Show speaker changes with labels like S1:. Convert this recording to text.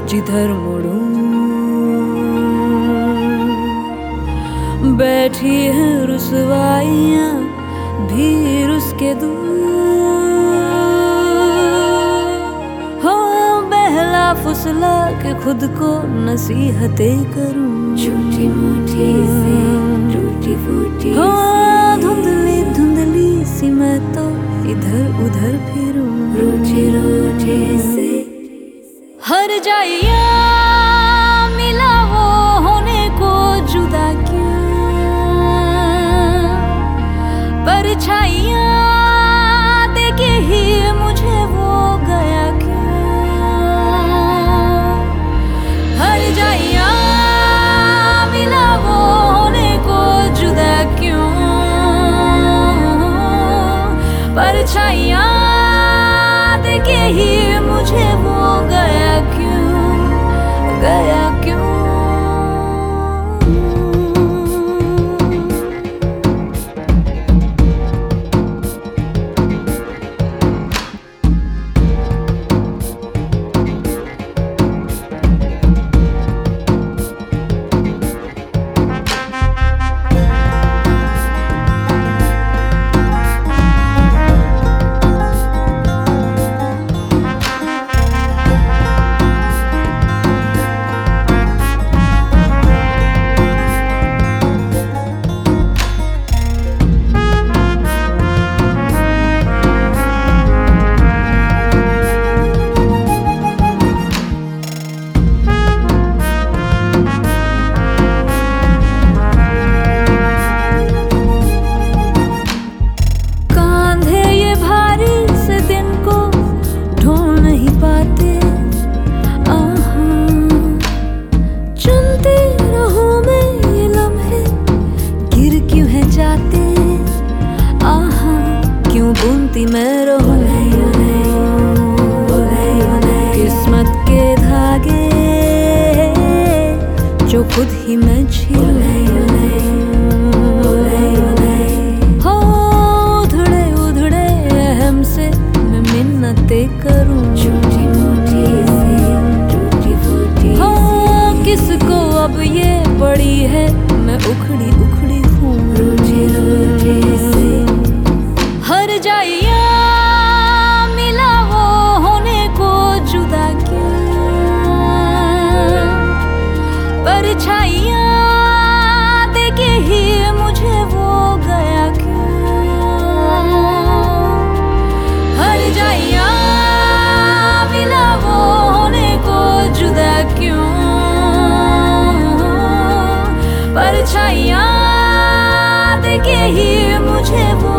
S1: जिधर मुड़ूं बैठी हैं रुसवाइयाँ भी उसके दूर। हो बहला फुसला के खुद को नसीहतें करूं,
S2: छोटी मोटी से टूटी फूटी
S1: हो धुंधली धुंधली सी मैं तो इधर उधर फिरूं।
S2: रूठे रूठे से
S1: हर जाइया मिला वो होने को जुदा क्यों, परछाइयाँ देके ही मुझे वो गया क्यों। हर जाइया मिला वो होने को जुदा क्यों, परछाइयाँ देके ही मुझे वो गया क्यों, गया क्यों। बुनती मैं रहूं किस्मत के धागे जो खुद ही मैं छीलूं। हो उधड़े उधड़े अहम से मैं मिन्नतें करूं,
S2: छोटी मोटी से टूटी फूटी
S1: हो किसको अब ये पड़ी है मैं उखड़ी उखड़ी हूँ।
S2: रूठे रूठे से
S1: हर जाइया मिला वो होने को जुदा क्यों, परछाइयाँ देके ही मुझे वो गया क्यों। हर जाइया मिला वो होने को जुदा क्यों, परछाइयाँ देके ही मुझे वो